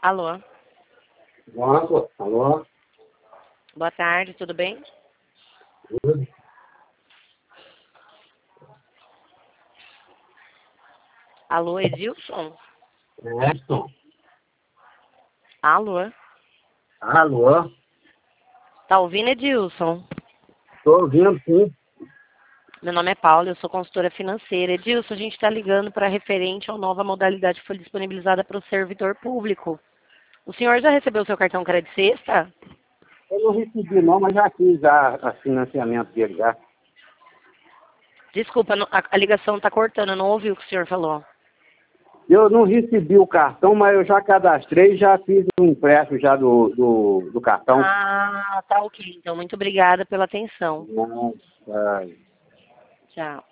Alô? Nossa, alô? Boa tarde, tudo bem? Tudo? Alô, Edilson? Edson? Alô? Alô? Tá ouvindo, Edilson? Tô ouvindo, sim. Meu nome é Paula, eu sou consultora financeira. Edilson, a gente está ligando para referente à nova modalidade que foi disponibilizada para o servidor público. O senhor já recebeu seu cartão crédito sexta? Eu não recebi não, mas já fiz já o financiamento dele já. Desculpa, a ligação está cortando, eu não ouvi o que o senhor falou. Eu não recebi o cartão, mas eu já cadastrei, já fiz um empréstimo já do cartão. Ah, tá ok. Então, muito obrigada pela atenção. Nossa. Tchau.